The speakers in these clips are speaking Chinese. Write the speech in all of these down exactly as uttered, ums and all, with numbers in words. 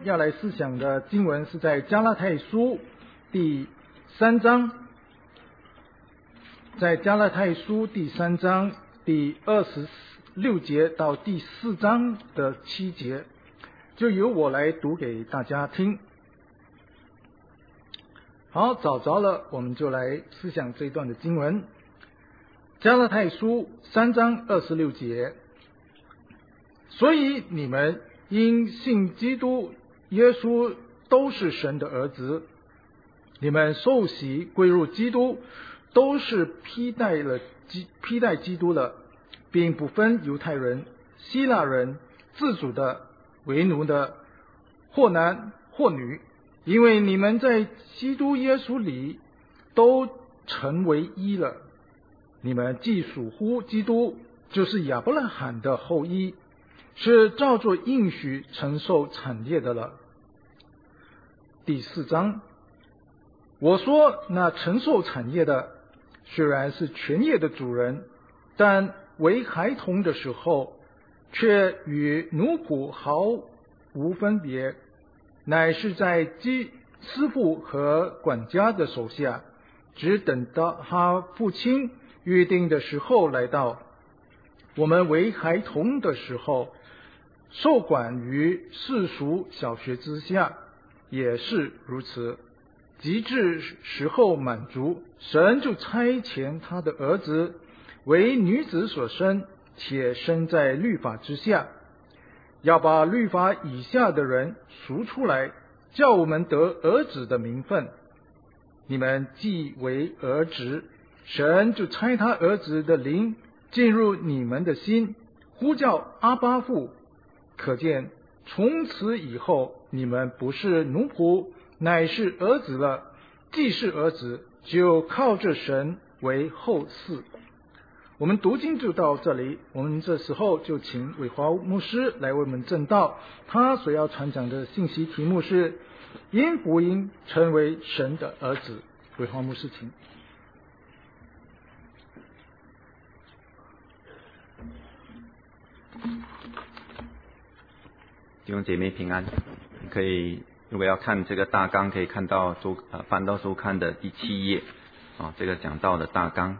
要来思想的经文是在加拉太书第三章，在加拉太书第三章第二十六节到第四章的七节，就由我来读给大家听。好，找着了，我们就来思想这一段的经文。加拉太书三章二十六节，所以你们因信基督耶稣都是神的儿子，你们受洗归入基督，都是披戴了基披戴基督了，并不分犹太人、希腊人、自主的、为奴的，或男或女，因为你们在基督耶稣里都成为一了。你们既属乎基督，就是亚伯拉罕的后裔，是照着应许承受产业的了。第四章，我说那承受产业的，虽然是全业的主人，但为孩童的时候，却与奴仆毫无分别，乃是在基师傅和管家的手下，只等到他父亲预定的时候来到。我们为孩童的时候，受管于世俗小学之下，也是如此。及至时候满足，神就差遣他的儿子为女子所生，且生在律法之下，要把律法以下的人赎出来，叫我们得儿子的名分。你们既为儿子，神就差他儿子的灵进入你们的心，呼叫阿爸父。可见从此以后，你们不是奴仆，乃是儿子了。既是儿子，就靠着神为后嗣。我们读经就到这里，我们这时候就请伟华牧师来为我们证道。他所要传讲的信息题目是因福音成为神的儿子。伟华牧师，请。 弟兄姐妹平安。可以，如果要看这个大纲，可以看到周呃翻到周刊的第七页啊，这个讲道的大纲。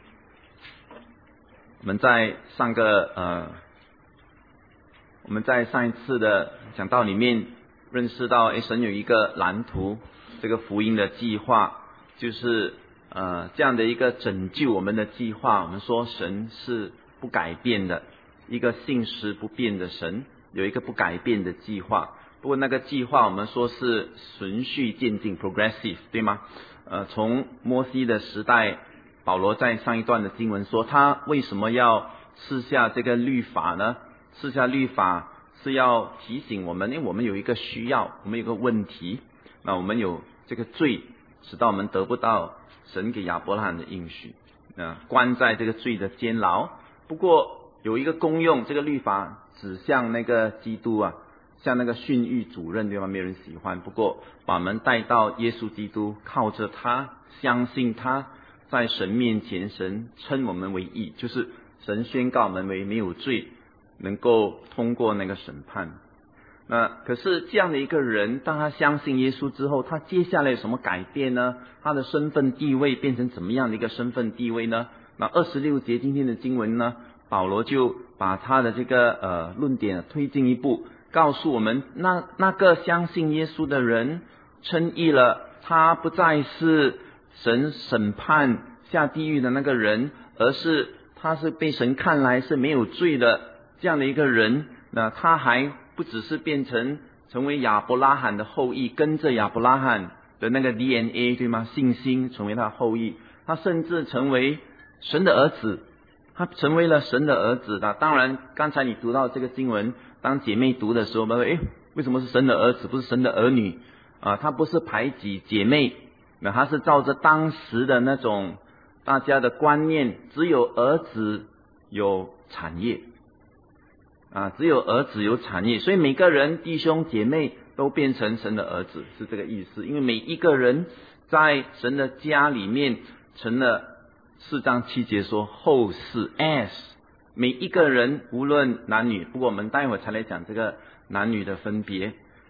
我们在上个呃，我们在上一次的讲道里面认识到，诶，神有一个蓝图，这个福音的计划，就是呃这样的一个拯救我们的计划。我们说神是不改变的，一个信实不变的神，有一个不改变的计划。不过那个计划我们说是循序渐进 progressive， 对吗？呃，从摩西的时代，保罗在上一段的经文说，他为什么要赐下这个律法呢？赐下律法是要提醒我们，因为我们有一个需要，我们有一个问题，那我们有这个罪，使到我们得不到神给亚伯拉罕的应许，呃，关在这个罪的监牢。不过有一个功用，这个律法指向那个基督啊，像那个训育主任，对吗？没有人喜欢。不过把我们带到耶稣基督，靠着他，相信他，在神面前，神称我们为义，就是神宣告我们为没有罪，能够通过那个审判。那可是这样的一个人，当他相信耶稣之后，他接下来有什么改变呢？他的身份地位变成怎么样的一个身份地位呢？那二十六节今天的经文呢，保罗就把他的这个呃论点推进一步，告诉我们，那那个相信耶稣的人称义了，他不再是神审判下地狱的那个人，而是他是被神看来是没有罪的这样的一个人。那他还不只是变成成为亚伯拉罕的后裔，跟着亚伯拉罕的那个 D N A， 对吗？信心成为他后裔，他甚至成为神的儿子，他成为了神的儿子。那当然刚才你读到这个经文，当姐妹读的时候，我们说诶，为什么是神的儿子，不是神的儿女啊？他不是排挤姐妹，那他是照着当时的那种大家的观念，只有儿子有产业啊，只有儿子有产业，所以每个人弟兄姐妹都变成神的儿子，是这个意思。因为每一个人在神的家里面成了四章七节说后嗣 as， 每一个人无论男女，不过我们待会才来讲这个男女的分别。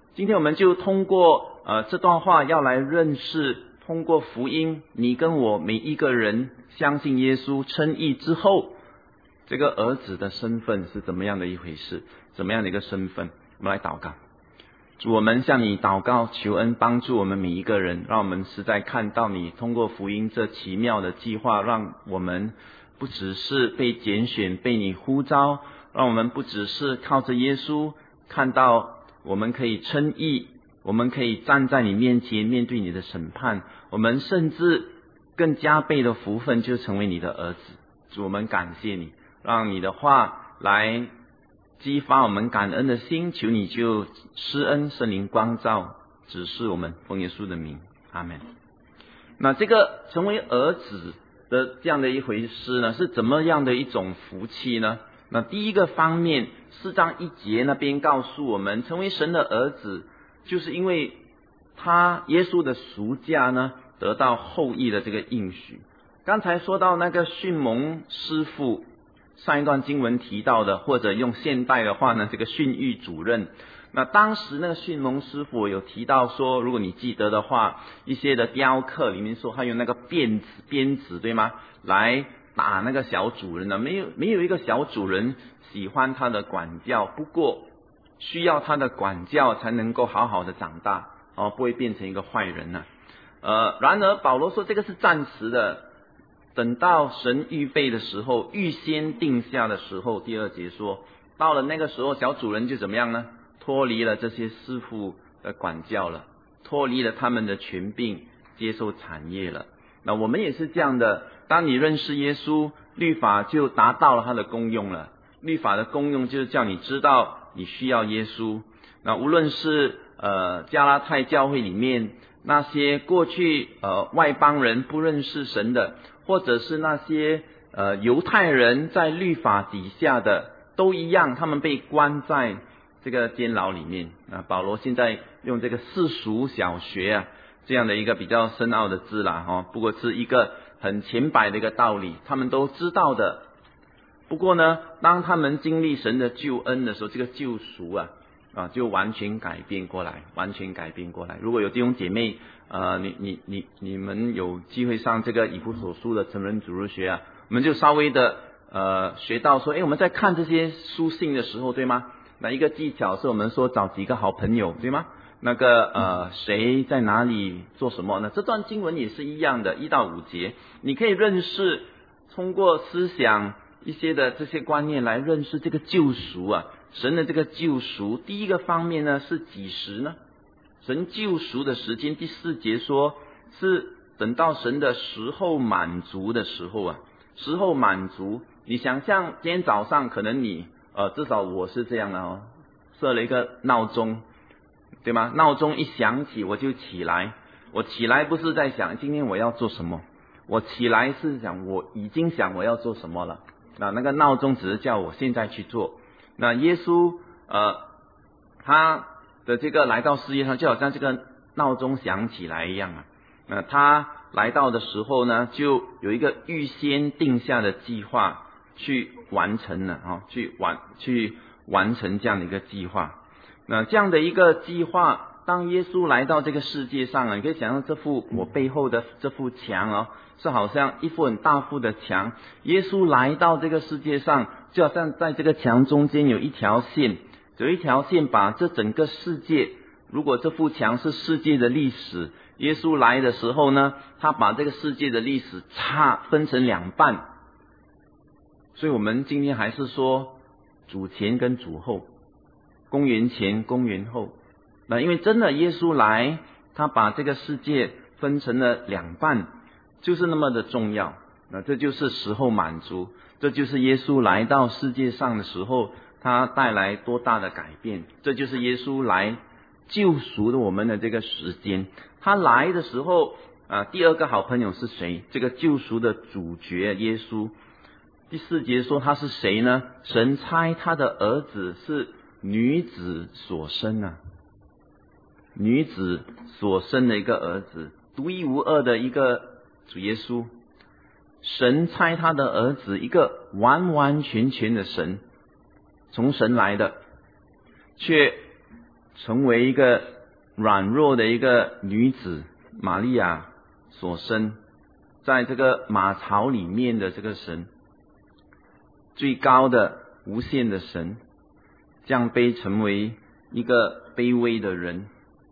今天我们就通过呃这段话要来认识，通过福音，你跟我每一个人相信耶稣称义之后，这个儿子的身份是怎么样的一回事，怎么样的一个身份。我们来祷告。主，我们向你祷告，求恩帮助我们每一个人，让我们实在看到你通过福音这奇妙的计划，让我们不只是被拣选，被你呼召，让我们不只是靠着耶稣看到我们可以称义，我们可以站在你面前面对你的审判，我们甚至更加倍的福分就成为你的儿子。主，我们感谢你，让你的话来激发我们感恩的心，求你就施恩圣灵光照指示我们，奉耶稣的名，阿们。那这个成为儿子的这样的一回事呢，是怎么样的一种福气呢？那第一个方面，四章一节那边告诉我们，成为神的儿子就是因为他耶稣的赎价呢得到后裔的这个应许。刚才说到那个训蒙师傅，上一段经文提到的，或者用现代的话呢，这个训育主任。那当时那个训蒙师傅有提到说，如果你记得的话，一些的雕刻里面说他用那个鞭子鞭子对吗，来打那个小主人呢，没有没有一个小主人喜欢他的管教，不过需要他的管教才能够好好的长大，哦，不会变成一个坏人呢、啊。呃，然而保罗说这个是暂时的。等到神预备的时候，预先定下的时候，第二节说，到了那个时候，小主人就怎么样呢？脱离了这些师傅的管教了，脱离了他们的权柄，接受产业了。那我们也是这样的，当你认识耶稣，律法就达到了它的功用了。律法的功用就是叫你知道你需要耶稣。那无论是呃加拉太教会里面那些过去呃外邦人不认识神的，或者是那些呃犹太人在律法底下的，都一样，他们被关在这个监牢里面。啊，保罗现在用这个世俗小学啊这样的一个比较深奥的字啦，哈、哦，不过是一个很浅白的一个道理，他们都知道的。不过呢，当他们经历神的救恩的时候，这个救赎啊啊就完全改变过来，完全改变过来。如果有弟兄姐妹呃，你你你你们有机会上这个以弗所书的成人主日学啊，我们就稍微的呃学到说，诶，我们在看这些书信的时候，对吗？那一个技巧是我们说找几个好朋友，对吗？那个呃谁在哪里做什么呢？这段经文也是一样的，一到五节，你可以认识，通过思想一些的这些观念来认识这个救赎啊，神的这个救赎。第一个方面呢是几时呢？神救赎的时间，第四节说是等到神的时候满足的时候啊，时候满足。你想象今天早上可能你呃至少我是这样的哦，设了一个闹钟，对吗？闹钟一响起我就起来，我起来不是在想今天我要做什么，我起来是想我已经想我要做什么了。那那个闹钟只是叫我现在去做。那耶稣呃他的这个来到世界上，就好像这个闹钟响起来一样啊。那他来到的时候呢，就有一个预先定下的计划去完成了啊，去完去完成这样的一个计划。那这样的一个计划，当耶稣来到这个世界上啊，你可以想象这幅我背后的这幅墙哦，是好像一幅很大幅的墙。耶稣来到这个世界上，就好像在这个墙中间有一条线。有一条线把这整个世界，如果这幅墙是世界的历史，耶稣来的时候呢，他把这个世界的历史差分成两半。所以我们今天还是说主前跟主后，公元前公元后。那因为真的耶稣来，他把这个世界分成了两半，就是那么的重要。那这就是时候满足，这就是耶稣来到世界上的时候他带来多大的改变，这就是耶稣来救赎的我们的这个时间。他来的时候啊，第二个好朋友是谁？这个救赎的主角耶稣。第四节说他是谁呢？神差他的儿子是女子所生啊，女子所生的一个儿子，独一无二的一个主耶稣。神差他的儿子，一个完完全全的神，从神来的，却成为一个软弱的一个女子玛利亚所生，在这个马槽里面的这个神，最高的无限的神，降卑成为一个卑微的人，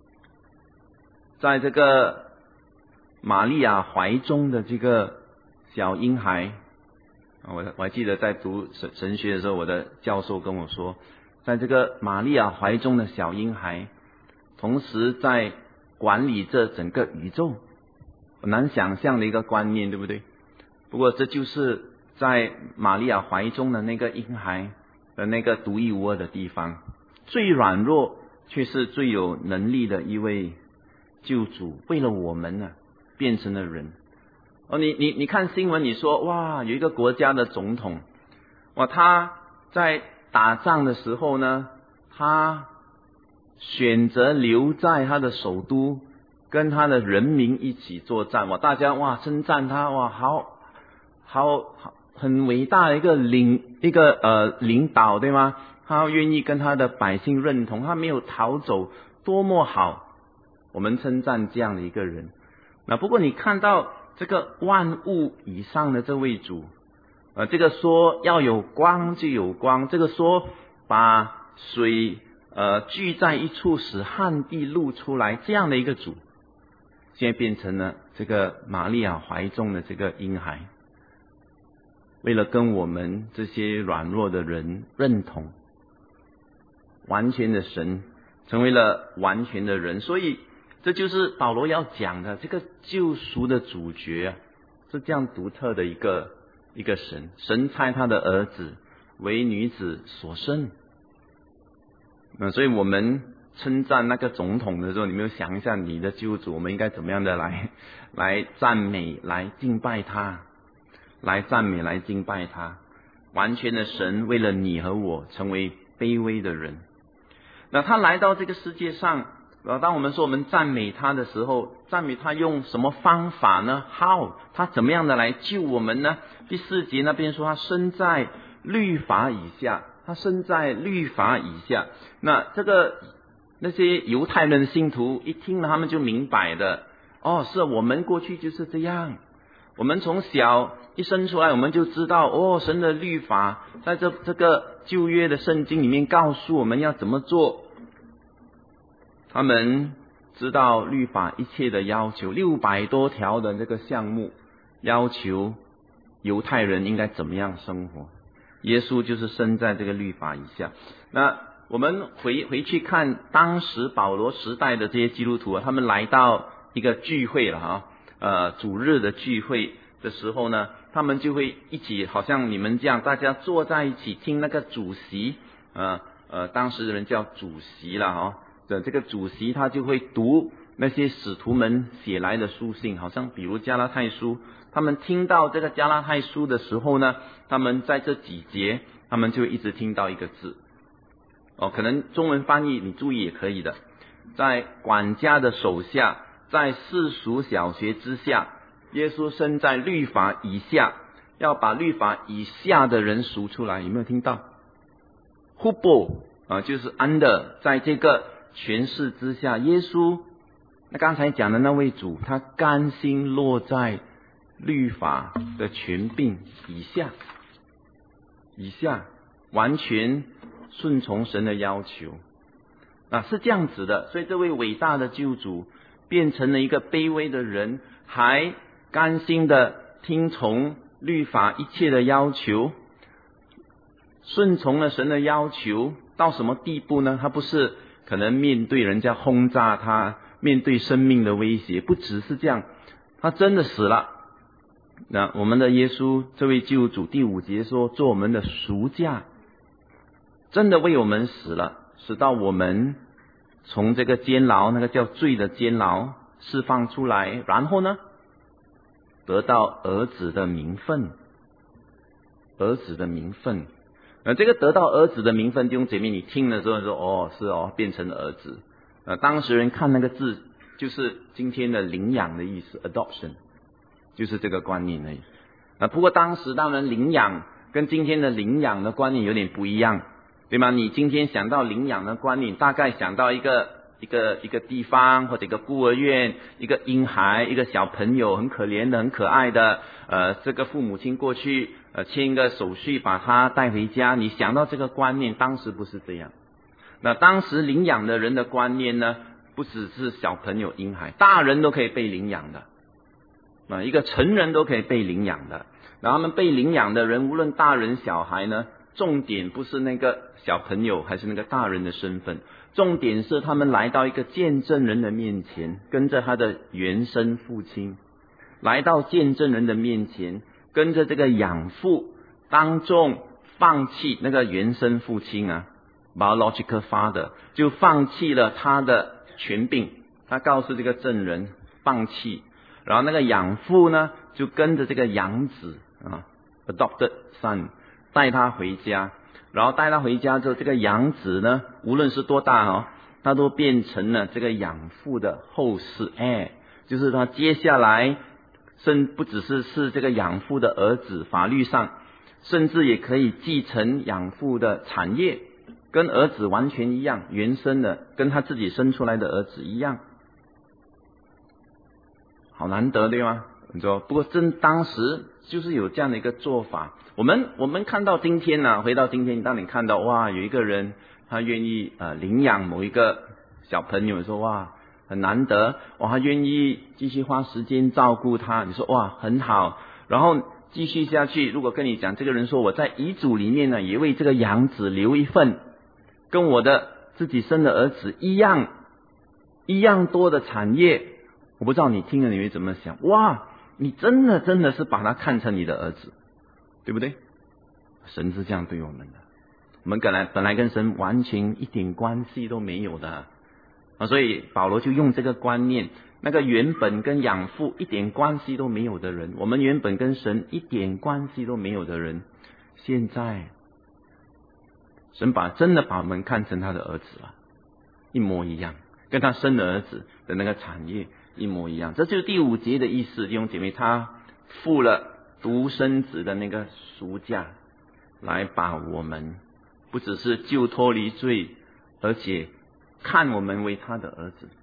在这个玛利亚怀中的这个小婴孩，我我还记得在读神神学的时候，我的教授跟我说，在这个玛利亚怀中的小婴孩，同时在管理这整个宇宙，很难想象的一个观念，对不对？不过这就是在玛利亚怀中的那个婴孩的那个独一无二的地方，最软弱却是最有能力的一位救主，为了我们呢，变成了人。哦，你你你看新闻，你说哇，有一个国家的总统，哇，他在打仗的时候呢，他选择留在他的首都，跟他的人民一起作战。哇，大家哇称赞他，哇，好好好，很伟大的一个领一个呃领导，对吗？他愿意跟他的百姓认同，他没有逃走，多么好！我们称赞这样的一个人。那不过你看到这个万物以上的这位主，呃，这个说要有光就有光，这个说把水呃聚在一处使旱地露出来，这样的一个主，现在变成了这个玛利亚怀中的这个婴孩，为了跟我们这些软弱的人认同，完全的神成为了完全的人。所以这就是保罗要讲的，这个救赎的主角啊，是这样独特的一个一个神。神差他的儿子为女子所生。那所以我们称赞那个总统的时候，你没有想一下你的救主，我们应该怎么样的来来赞美，来敬拜他，来赞美，来敬拜他。完全的神为了你和我成为卑微的人。那他来到这个世界上，当我们说我们赞美他的时候，赞美他用什么方法呢？ How？ 他怎么样的来救我们呢？第四节那边说他生在律法以下，他生在律法以下。那这个那些犹太人的信徒一听了，他们就明白的，哦，是我们过去就是这样，我们从小一生出来，我们就知道，哦，神的律法在这这个旧约的圣经里面告诉我们要怎么做。他们知道律法一切的要求，六百多条的这个项目，要求犹太人应该怎么样生活。耶稣就是生在这个律法以下。那我们回回去看当时保罗时代的这些基督徒啊，他们来到一个聚会了哈，呃，主日的聚会的时候呢，他们就会一起，好像你们这样，大家坐在一起听那个主席，呃呃，当时的人叫主席了哈。的这个主席他就会读那些使徒们写来的书信，好像比如加拉太书，他们听到这个加拉太书的时候呢，他们在这几节他们就一直听到一个字，哦，可能中文翻译你注意也可以的，在管家的手下，在世俗小学之下，耶稣生在律法以下，要把律法以下的人赎出来，有没有听到 ？Hubo 啊，就是 under 在这个权势之下，耶稣那刚才讲的那位主，他甘心落在律法的权柄以下，以下完全顺从神的要求啊，是这样子的。所以这位伟大的救主变成了一个卑微的人，还甘心的听从律法一切的要求，顺从了神的要求到什么地步呢？他不是可能面对人家轰炸他，面对生命的威胁，不只是这样，他真的死了。那我们的耶稣这位救主，第五节说做我们的赎价，真的为我们死了，使到我们从这个监牢，那个叫罪的监牢释放出来，然后呢得到儿子的名分，儿子的名分。呃，这个得到儿子的名分，弟兄姐妹，你听了之后说，哦，是哦，变成了儿子。呃，当时人看那个字，就是今天的领养的意思 ，adoption， 就是这个观念而已。呃，不过当时当然领养跟今天的领养的观念有点不一样。 对吗？你今天想到领养的观念，大概想到一个一个一个地方或者一个孤儿院，一个婴孩，一个小朋友很可怜的很可爱的，呃这个父母亲过去呃签一个手续把他带回家，你想到这个观念，当时不是这样。那当时领养的人的观念呢，不只是小朋友婴孩，大人都可以被领养的，啊一个成人都可以被领养的。然后他们被领养的人，无论大人小孩呢，重点不是那个小朋友还是那个大人的身份，重点是他们来到一个见证人的面前，跟着他的原生父亲来到见证人的面前，跟着这个养父当众放弃那个原生父亲啊 biological father 就放弃了他的权柄，他告诉这个证人放弃，然后那个养父呢就跟着这个养子啊 adopted son 带他回家，然后带他回家之后，这个养子呢无论是多大哦，他都变成了这个养父的后世，哎，就是他接下来甚不只是是这个养父的儿子，法律上甚至也可以继承养父的产业，跟儿子完全一样，原生的跟他自己生出来的儿子一样，好难得对吗？你说，不过真当时就是有这样的一个做法。我们我们看到今天呢、啊，回到今天，当你看到哇，有一个人他愿意呃领养某一个小朋友，说哇很难得，哇他愿意继续花时间照顾他，你说哇很好。然后继续下去，如果跟你讲这个人说我在遗嘱里面呢，也为这个养子留一份，跟我的自己生的儿子一样一样多的产业，我不知道你听了你会怎么想？哇，你真的真的是把他看成你的儿子，对不对？神是这样对我们的，我们本来本来跟神完全一点关系都没有的啊，所以保罗就用这个观念，那个原本跟养父一点关系都没有的人，我们原本跟神一点关系都没有的人，现在神把真的把我们看成他的儿子了，一模一样，跟他生的儿子的那个产业一模一样。这就是第五节的意思，弟兄姐妹，他付了独生子的那个赎价，来把我们不只是救脱离罪，而且看我们为他的儿子，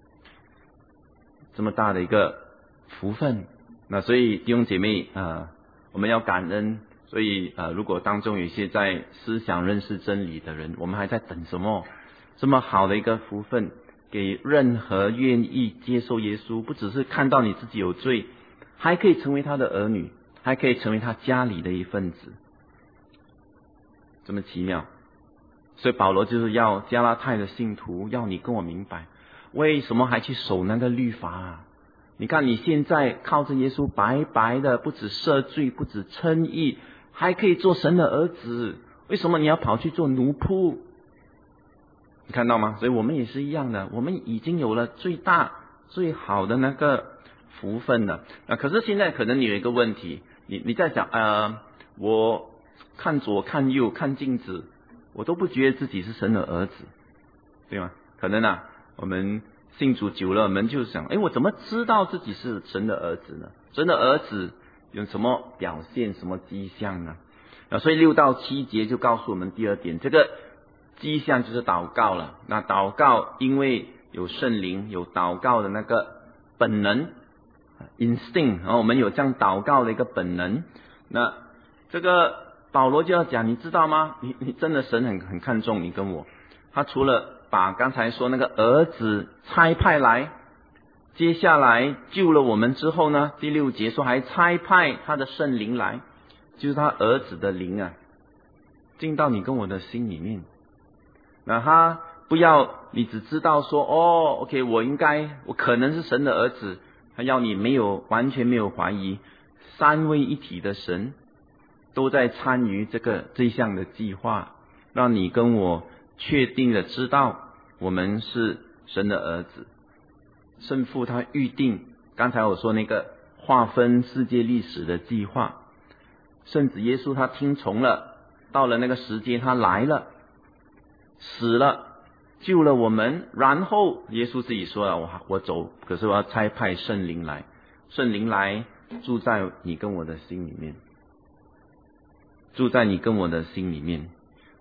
这么大的一个福分。那所以弟兄姐妹啊、呃，我们要感恩。所以呃，如果当中有一些在思想认识真理的人，我们还在等什么？这么好的一个福分，给任何愿意接受耶稣，不只是看到你自己有罪，还可以成为他的儿女，还可以成为他家里的一份子，这么奇妙。所以保罗就是要加拉太的信徒，要你跟我明白，为什么还去守那个律法啊？你看你现在靠着耶稣白白的，不止赦罪，不止称义，还可以做神的儿子，为什么你要跑去做奴仆？你看到吗？所以我们也是一样的，我们已经有了最大最好的那个福分了。啊，可是现在可能你有一个问题，你你在想，呃，我看左看右看镜子，我都不觉得自己是神的儿子，对吗？可能啊，我们信主久了，我们就想，哎，我怎么知道自己是神的儿子呢？神的儿子有什么表现，什么迹象呢？啊，所以六到七节就告诉我们第二点，这个迹象就是祷告了。那祷告因为有圣灵，有祷告的那个本能 instinct， 然后我们有这样祷告的一个本能。那这个保罗就要讲，你知道吗？你你真的神很很看重你跟我，他除了把刚才说那个儿子差派来，接下来救了我们之后呢，第六节说还差派他的圣灵来，就是他儿子的灵啊，进到你跟我的心里面。那他不要你只知道说哦 OK 我应该我可能是神的儿子，他要你没有完全没有怀疑，三位一体的神都在参与这个这项的计划，让你跟我确定的知道我们是神的儿子。圣父他预定，刚才我说那个划分世界历史的计划，圣子耶稣他听从了，到了那个时间他来了，死了，救了我们，然后耶稣自己说了，我我走，可是我要差派圣灵来，圣灵来住在你跟我的心里面，住在你跟我的心里面。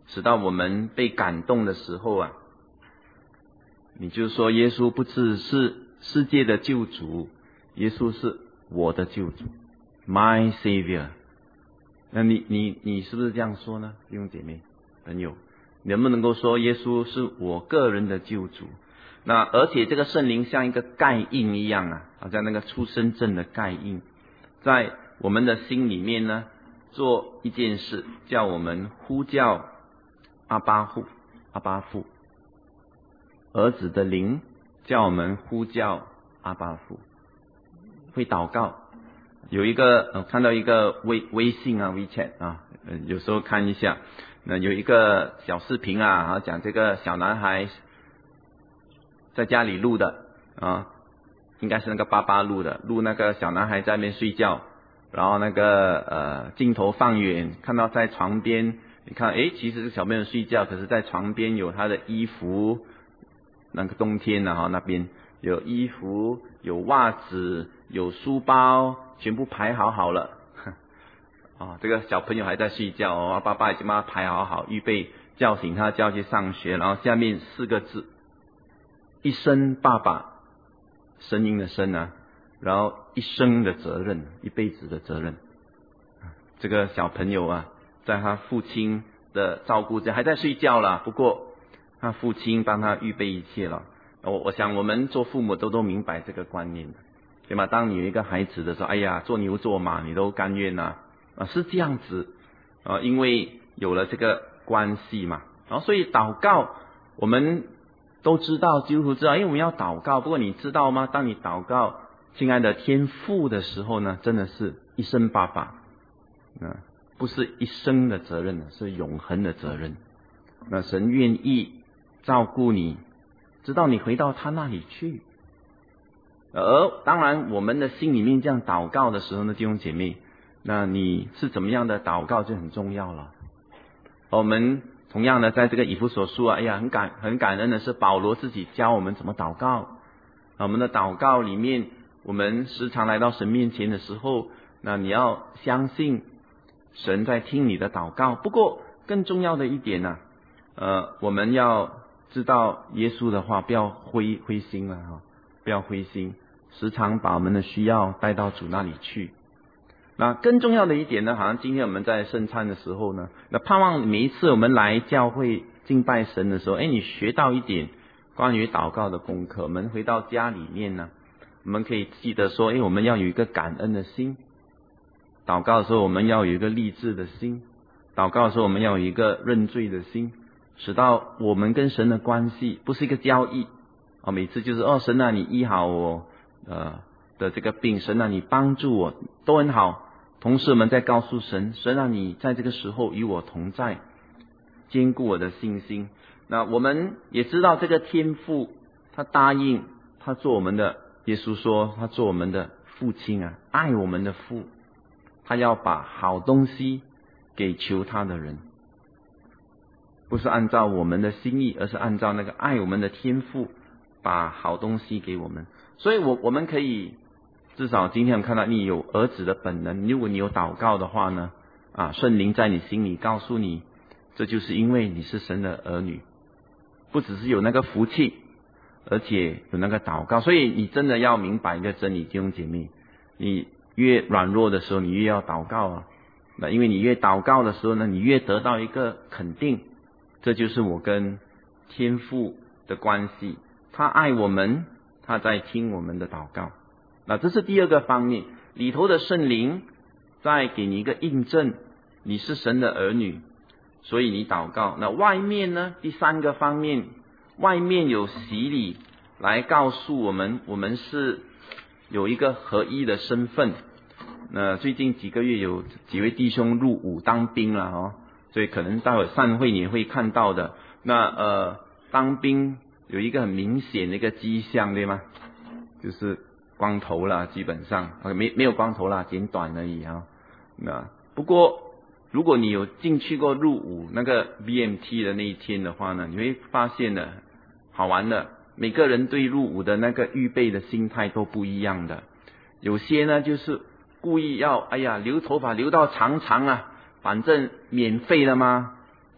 使到我们被感动的时候啊，你就说耶稣不只是世界的救主，耶稣是我的救主 ，My Savior。那你你你是不是这样说呢？弟兄姐妹朋友，能不能够说耶稣是我个人的救主？那而且这个圣灵像一个盖印一样啊，好像那个出生证的盖印，在我们的心里面呢，做一件事，叫我们呼叫阿爸父，阿爸父，儿子的灵叫我们呼叫阿爸父，会祷告。有一个呃看到一个微微信啊 WeChat 啊，呃有时候看一下，那有一个小视频啊，啊讲这个小男孩在家里录的啊，应该是那个爸爸录的，录那个小男孩在那边睡觉，然后那个呃镜头放远，看到在床边，你看诶，其实是小朋友睡觉，可是在床边有他的衣服，那个冬天啊那边有衣服，有袜子，有书包，全部排好好了。啊，这个小朋友还在睡觉哦，爸爸已经帮他排好好，预备叫醒他，叫去上学。然后下面四个字：一生爸爸，声音的声啊，然后一生的责任，一辈子的责任。这个小朋友啊，在他父亲的照顾下还在睡觉啦，不过他父亲帮他预备一切了。我我想我们做父母都都明白这个观念的，对吗？当你有一个孩子的时候，哎呀，做牛做马你都甘愿啊，啊是这样子啊，因为有了这个关系嘛，然后所以祷告我们都知道，基督徒知道，因为我们要祷告。不过你知道吗？当你祷告亲爱的天父的时候呢，真的是一生爸爸，啊，不是一生的责任，是永恒的责任。那神愿意照顾你，直到你回到他那里去。而当然我们的心里面这样祷告的时候呢，弟兄姐妹，那你是怎么样的祷告就很重要了。我们同样的在这个以弗所书啊，哎呀，很感很感恩的是保罗自己教我们怎么祷告。我们的祷告里面，我们时常来到神面前的时候，那你要相信神在听你的祷告。不过更重要的一点呢、啊，呃，我们要知道耶稣的话，不要灰灰心了哈，不要灰心，时常把我们的需要带到主那里去。那更重要的一点呢，好像今天我们在圣餐的时候呢，那盼望每一次我们来教会敬拜神的时候，哎，你学到一点关于祷告的功课。我们回到家里面呢，我们可以记得说，哎，我们要有一个感恩的心。祷告的时候，我们要有一个励志的心。祷告的时候，我们要有一个认罪的心，使到我们跟神的关系不是一个交易啊，每次就是哦，神啊，你医好我呃的这个病，神啊，你帮助我，都很好。同时我们在告诉神，神啊，你在这个时候与我同在，坚固我的信心。那我们也知道这个天父他答应他做我们的，耶稣说他做我们的父亲啊，爱我们的父，他要把好东西给求他的人，不是按照我们的心意，而是按照那个爱我们的天父把好东西给我们。所以我我们可以至少今天我们看到你有儿子的本能，如果你有祷告的话呢，啊，圣灵在你心里告诉你，这就是因为你是神的儿女，不只是有那个福气，而且有那个祷告。所以你真的要明白一个真理，弟兄姐妹，你越软弱的时候，你越要祷告啊。那因为你越祷告的时候呢，你越得到一个肯定，这就是我跟天父的关系，他爱我们，他在听我们的祷告。那这是第二个方面，里头的圣灵再给你一个印证，你是神的儿女，所以你祷告。那外面呢，第三个方面，外面有洗礼来告诉我们，我们是有一个合一的身份。那最近几个月有几位弟兄入伍当兵了哦，所以可能待会散会你也会看到的。那呃，当兵有一个很明显的一个迹象，对吗？就是光头啦，基本上没没有光头啦，剪短而已啊。那不过如果你有进去过入伍那个 B M T 的那一天的话呢，你会发现的好玩的，每个人对入伍的那个预备的心态都不一样的。有些呢就是故意要哎呀留头发留到长长啊，反正免费了吗？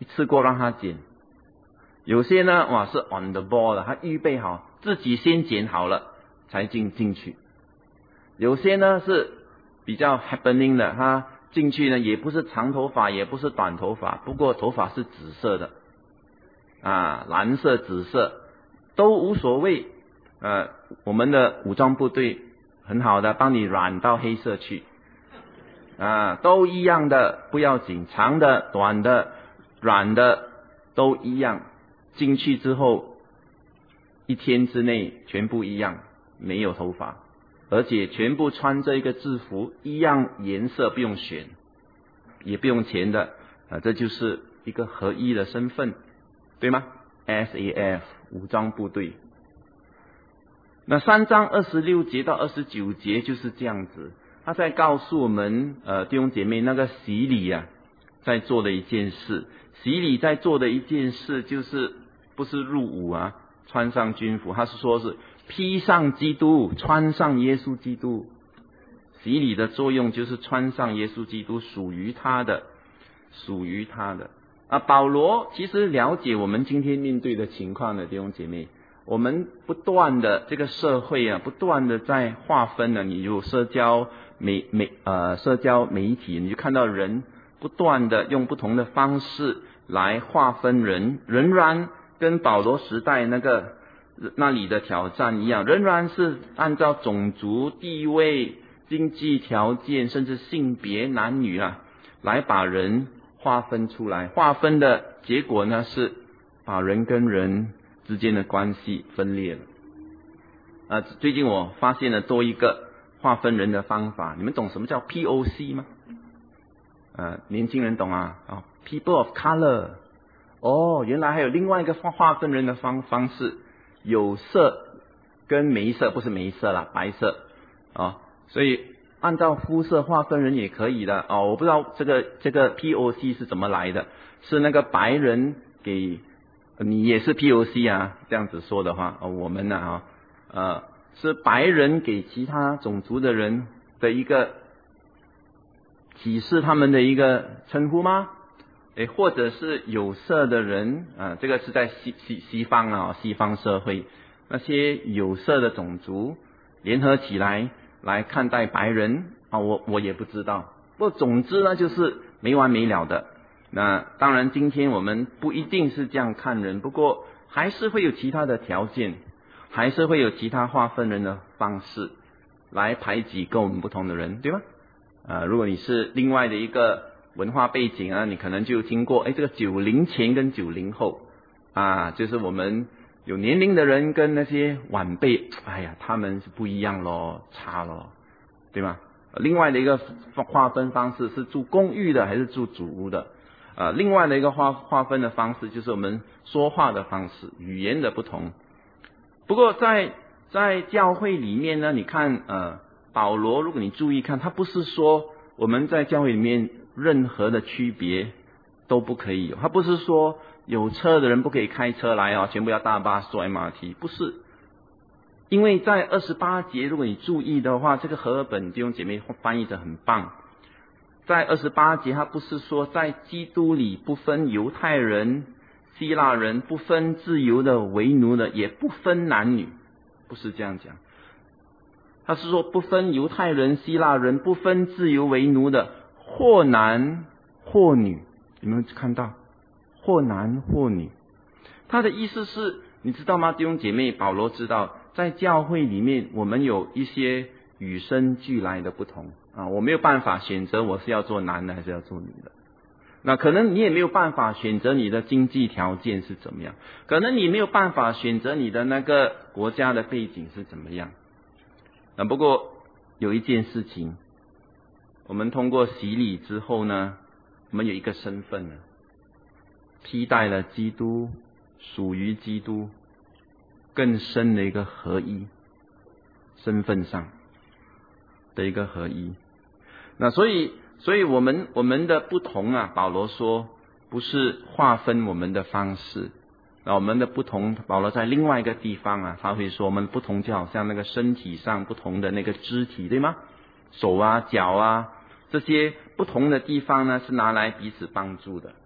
一次过让他剪，有些呢哇是 on the ball 的，他预备好自己先剪好了才进进去。有些呢是比较 happening 的，他进去呢也不是长头发也不是短头发，不过头发是紫色的啊，蓝色紫色都无所谓。呃，我们的武装部队很好的，帮你染到黑色去啊，都一样的，不要紧，长的短的染的都一样，进去之后一天之内全部一样，没有头发，而且全部穿着一个制服，一样颜色，不用选，也不用钱的啊，这就是一个合一的身份，对吗 ？S A F 武装部队。那三章二十六节到二十九节就是这样子，他在告诉我们，呃，弟兄姐妹，那个洗礼啊，在做的一件事，洗礼在做的一件事就是不是入伍啊，穿上军服，他是说是披上基督，穿上耶稣基督。洗礼的作用就是穿上耶稣基督，属于他的，属于他的。啊，保罗其实了解我们今天面对的情况的弟兄姐妹。我们不断的这个社会啊，不断的在划分呢。你有社交媒媒呃社交媒体，你就看到人不断的用不同的方式来划分人，仍然跟保罗时代那个那里的挑战一样，仍然是按照种族、地位、经济条件，甚至性别、男女啊，来把人划分出来。划分的结果呢，是把人跟人之间的关系分裂了。啊，最近我发现了多一个划分人的方法。你们懂什么叫 P O C 吗？呃，年轻人懂啊？哦 ，People of Color。哦，原来还有另外一个划划分人的方方式，有色跟没色，不是没色啦，白色啊、哦。所以按照肤色划分人也可以的哦。我不知道这个这个 P O C 是怎么来的，是那个白人给。你也是 P O C 啊，这样子说的话，哦、我们呢啊，呃，是白人给其他种族的人的一个歧视他们的一个称呼吗？诶，或者是有色的人啊、呃，这个是在西西西方啊，西方社会那些有色的种族联合起来来看待白人啊，我我也不知道，不过总之呢，就是没完没了的。那当然今天我们不一定是这样看人，不过还是会有其他的条件，还是会有其他划分人的方式来排挤跟我们不同的人，对吗？呃，如果你是另外的一个文化背景啊，你可能就听过，哎，这个九零前跟九零后啊，就是我们有年龄的人跟那些晚辈，哎呀，他们是不一样咯，差咯，对吗？另外的一个划分方式是住公寓的还是住主屋的。呃，另外的一个划划分的方式就是我们说话的方式，语言的不同。不过在在教会里面呢，你看呃，保罗，如果你注意看，他不是说我们在教会里面任何的区别都不可以有，他不是说有车的人不可以开车来哦，全部要大巴坐 M R T， 不是。因为在二十八节，如果你注意的话，这个和合本弟兄姐妹翻译得很棒。在二十八节，他不是说在基督里不分犹太人、希腊人，不分自由的、为奴的，也不分男女，不是这样讲。他是说不分犹太人、希腊人，不分自由为奴的，或男或女。有没有看到？或男或女。他的意思是，你知道吗，弟兄姐妹？保罗知道，在教会里面，我们有一些与生俱来的不同。啊，我没有办法选择我是要做男的还是要做女的。那可能你也没有办法选择你的经济条件是怎么样，可能你没有办法选择你的那个国家的背景是怎么样。啊，不过有一件事情，我们通过洗礼之后呢，我们有一个身份呢，披戴了基督，属于基督，更深的一个合一，身份上的一个合一。那所以所以我们我们的不同啊，保罗说不是划分我们的方式，那我们的不同，保罗在另外一个地方啊，他会说我们不同就好像那个身体上不同的那个肢体，对吗？手啊脚啊这些不同的地方呢，是拿来彼此帮助的。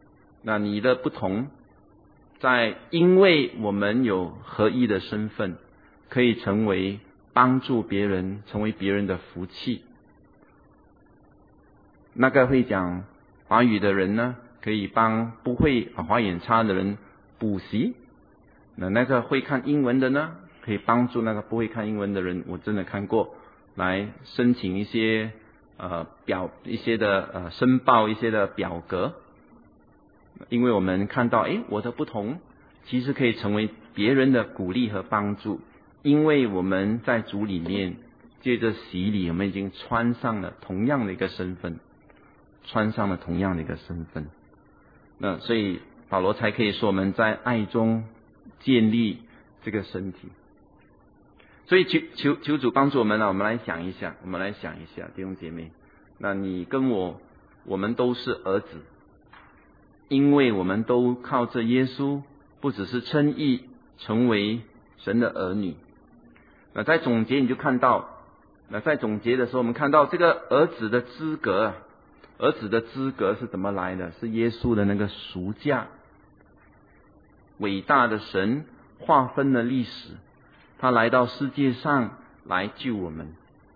那你的不同，在因为我们有合一的身份，可以成为帮助别人，成为别人的福气。那个会讲华语的人呢，可以帮不会华语差的人补习。那那个会看英文的呢，可以帮助那个不会看英文的人，我真的看过，来申请一些呃表一些的呃申报一些的表格。因为我们看到，诶，我的不同其实可以成为别人的鼓励和帮助，因为我们在主里面借着洗礼，我们已经穿上了同样的一个身份，穿上了同样的一个身份。那所以保罗才可以说我们在爱中建立这个身体。所以求求求主帮助我们啊，我们来想一下，我们来想一下，弟兄姐妹，那你跟我，我们都是儿子，因为我们都靠着耶稣，不只是称义，成为神的儿女。那在总结你就看到，那在总结的时候，我们看到这个儿子的资格，儿子的资格是怎么来的？是耶稣的那个赎价。伟大的神划分了历史，他来到世界上来救我们，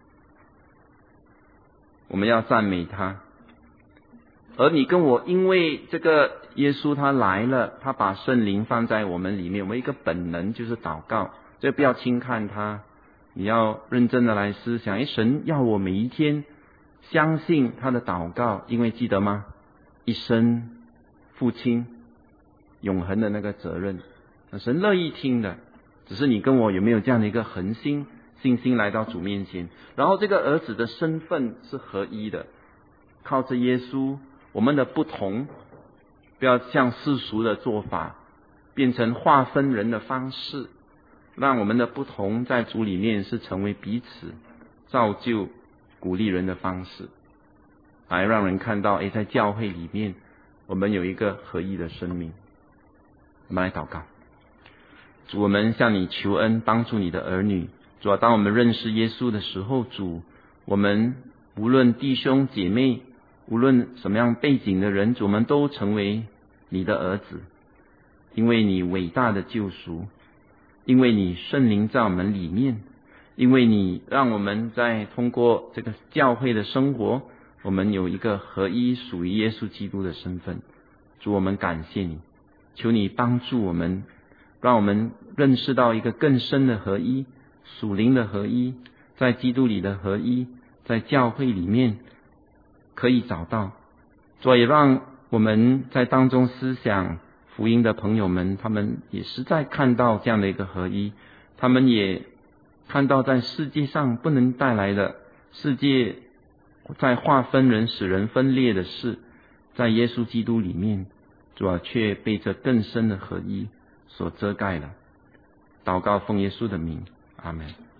我们要赞美他。而你跟我，因为这个耶稣他来了，他把圣灵放在我们里面，我们一个本能就是祷告，所以不要轻看他，你要认真的来思想，诶，神要我每一天相信他的祷告，因为记得吗？一生父亲永恒的那个责任，神乐意听的，只是你跟我有没有这样的一个恒心信心来到主面前。然后这个儿子的身份是合一的，靠着耶稣，我们的不同不要像世俗的做法变成划分人的方式，让我们的不同在主里面是成为彼此造就鼓励人的方式，来让人看到，诶，在教会里面我们有一个合一的生命。我们来祷告。主，我们向你求恩，帮助你的儿女。主啊，当我们认识耶稣的时候，主，我们无论弟兄姐妹，无论什么样背景的人，主，我们都成为你的儿子，因为你伟大的救赎，因为你圣灵在我们里面，因为你让我们在通过这个教会的生活，我们有一个合一属于耶稣基督的身份。主，我们感谢你，求你帮助我们，让我们认识到一个更深的合一，属灵的合一，在基督里的合一，在教会里面可以找到。所以让我们在当中思想福音的朋友们，他们也实在看到这样的一个合一，他们也看到在世界上不能带来的，世界在划分人使人分裂的事，在耶稣基督里面，主啊，却被这更深的合一所遮盖了。祷告奉耶稣的名，阿们。